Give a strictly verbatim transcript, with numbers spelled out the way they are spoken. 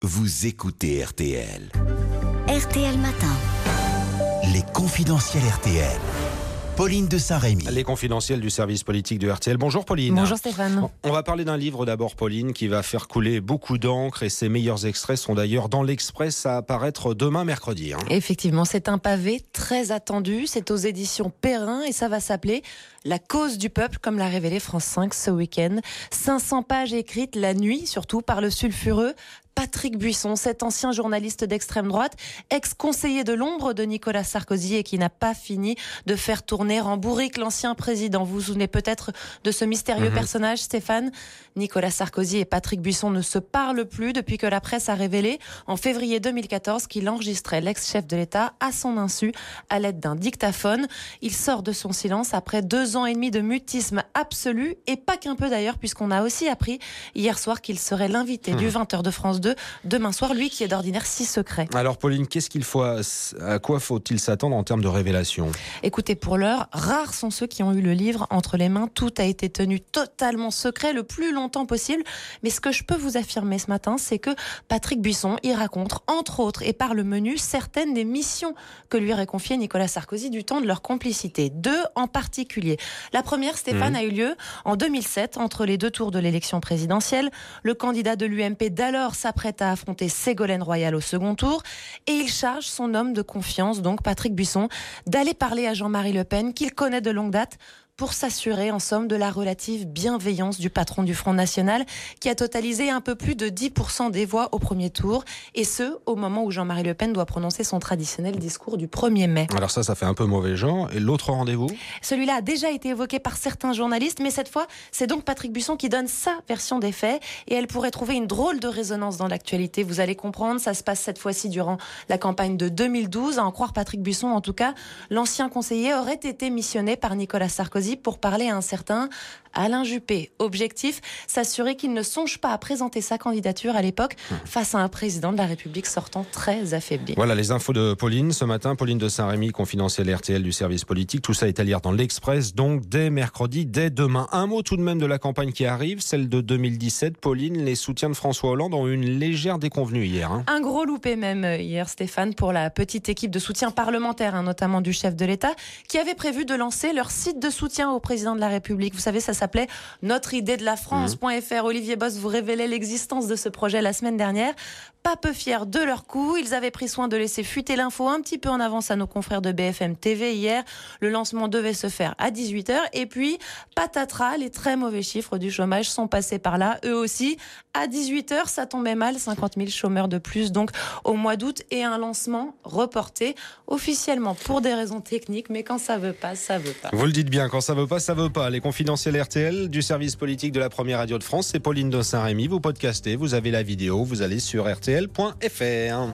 Vous écoutez R T L. R T L Matin. Les confidentiels R T L. Pauline de Saint-Rémy. Les confidentiels du service politique de R T L. Bonjour Pauline. Bonjour Stéphane. On va parler d'un livre d'abord, Pauline, qui va faire couler beaucoup d'encre et ses meilleurs extraits sont d'ailleurs dans l'Express à apparaître demain mercredi. Hein. Effectivement, c'est un pavé très attendu. C'est aux éditions Perrin et ça va s'appeler La cause du peuple, comme l'a révélé France cinq ce week-end. cinq cents pages écrites la nuit, surtout par le sulfureux Patrick Buisson, cet ancien journaliste d'extrême droite, ex-conseiller de l'ombre de Nicolas Sarkozy et qui n'a pas fini de faire tourner en bourrique l'ancien président. Vous vous souvenez peut-être de ce mystérieux mmh. personnage, Stéphane ? Nicolas Sarkozy et Patrick Buisson ne se parlent plus depuis que la presse a révélé en février deux mille quatorze qu'il enregistrait l'ex-chef de l'État à son insu à l'aide d'un dictaphone. Il sort de son silence après deux ans et demi de mutisme absolu et pas qu'un peu d'ailleurs, puisqu'on a aussi appris hier soir qu'il serait l'invité mmh. du vingt heures de France deux demain soir, lui qui est d'ordinaire si secret. Alors Pauline, qu'est-ce qu'il faut, à quoi faut-il s'attendre en termes de révélation ? Écoutez, pour l'heure, rares sont ceux qui ont eu le livre entre les mains. Tout a été tenu totalement secret le plus longtemps possible. Mais ce que je peux vous affirmer ce matin, c'est que Patrick Buisson y raconte, entre autres, et par le menu, certaines des missions que lui aurait confiées Nicolas Sarkozy du temps de leur complicité. Deux en particulier. La première, Stéphane, mmh. a eu lieu en deux mille sept, entre les deux tours de l'élection présidentielle. Le candidat de l'U M P d'alors s'apprête à affronter Ségolène Royal au second tour et il charge son homme de confiance, donc Patrick Buisson, d'aller parler à Jean-Marie Le Pen, qu'il connaît de longue date, pour s'assurer en somme de la relative bienveillance du patron du Front National qui a totalisé un peu plus de dix pour cent des voix au premier tour, et ce, au moment où Jean-Marie Le Pen doit prononcer son traditionnel discours du premier mai. Alors ça, ça fait un peu mauvais genre. Et l'autre rendez-vous ? Celui-là a déjà été évoqué par certains journalistes, mais cette fois, c'est donc Patrick Buisson qui donne sa version des faits et elle pourrait trouver une drôle de résonance dans l'actualité. Vous allez comprendre, ça se passe cette fois-ci durant la campagne de deux mille douze. À en croire Patrick Buisson, en tout cas, l'ancien conseiller aurait été missionné par Nicolas Sarkozy pour parler à un certain Alain Juppé. Objectif, s'assurer qu'il ne songe pas à présenter sa candidature à l'époque face à un président de la République sortant très affaibli. Voilà les infos de Pauline ce matin. Pauline de Saint-Rémy, confidentielle R T L du service politique. Tout ça est à lire dans l'Express, donc dès mercredi, dès demain. Un mot tout de même de la campagne qui arrive, celle de deux mille dix-sept. Pauline, les soutiens de François Hollande ont eu une légère déconvenue hier. Hein. Un gros loupé même hier, Stéphane, pour la petite équipe de soutien parlementaire, hein, notamment du chef de l'État, qui avait prévu de lancer leur site de soutien au président de la République. Vous savez, ça s'appelait Notre idée de la France.fr. Mmh. Olivier Boss vous révélait l'existence de ce projet la semaine dernière. Pas peu fiers de leur coup, ils avaient pris soin de laisser fuiter l'info un petit peu en avance à nos confrères de B F M T V hier. Le lancement devait se faire à dix-huit heures et puis patatras, les très mauvais chiffres du chômage sont passés par là, eux aussi. À dix-huit heures, ça tombait mal, cinquante mille chômeurs de plus donc au mois d'août et un lancement reporté officiellement pour des raisons techniques, mais quand ça veut pas, ça veut pas. Vous le dites bien, quand ça veut pas, ça veut pas. Les confidentiels R T L du service politique de la première radio de France, c'est Pauline de Saint-Rémy. Vous podcastez, vous avez la vidéo, vous allez sur R T L point F R.